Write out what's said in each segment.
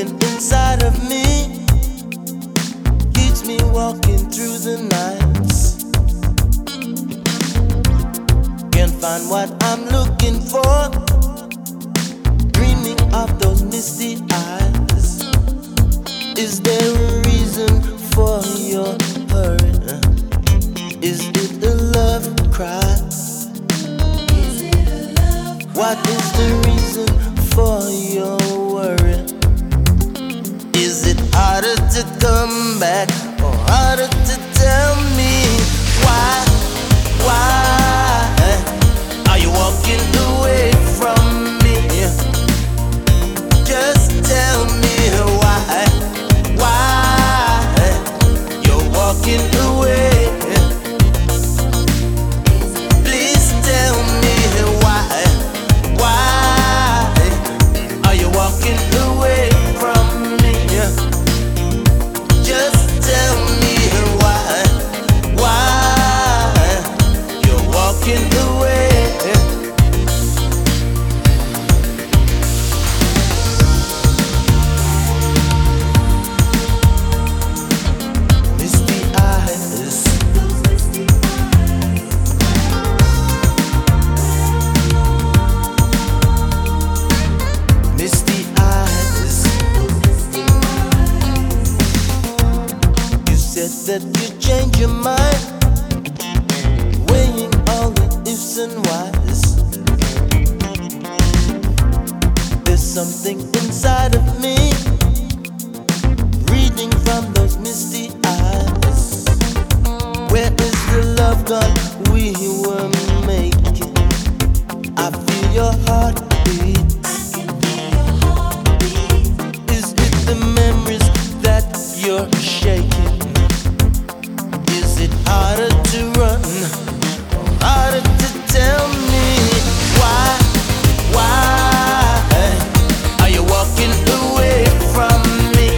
something inside of me keeps me walking through the nights. Can't find what I'm looking for, dreaming of those misty eyes. Is there a reason for your hurry? Is it a love cry? What is the reason for your worry? Is it harder to come back or harder to tell me why? Why are you walking away from me? Just tell me why. Why you're walking away? Please tell me why. Why are you walking away from me? Just tell me why. Why you're walking away? Misty eyes, misty eyes. You said that you changed your mind, weighing all the ifs and whys. There's something inside of me, reading from those misty eyes. Where is the love gone we were making? I feel your heartbeat. Is it the memories that you're shaking? Is it harder to run or harder to tell me why? Why are you walking away from me?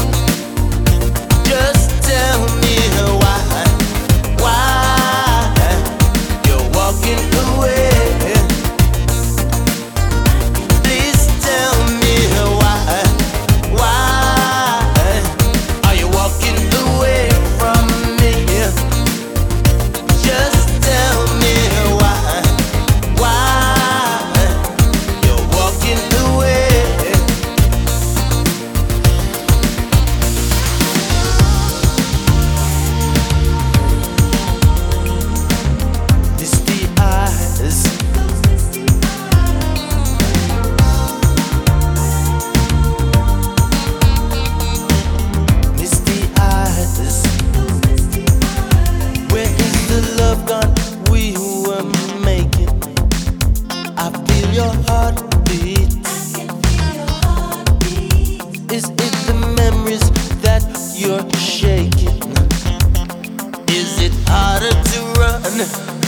Just tell me why. Why you're walking away? Please tell me why. Why are you walking away from me? Just tell me why. Why you're walking away? Misty eyes, misty eyes. Where is the love gone we were making? I feel your heartbeat. Is it the memories that you're shaking? Is it harder to run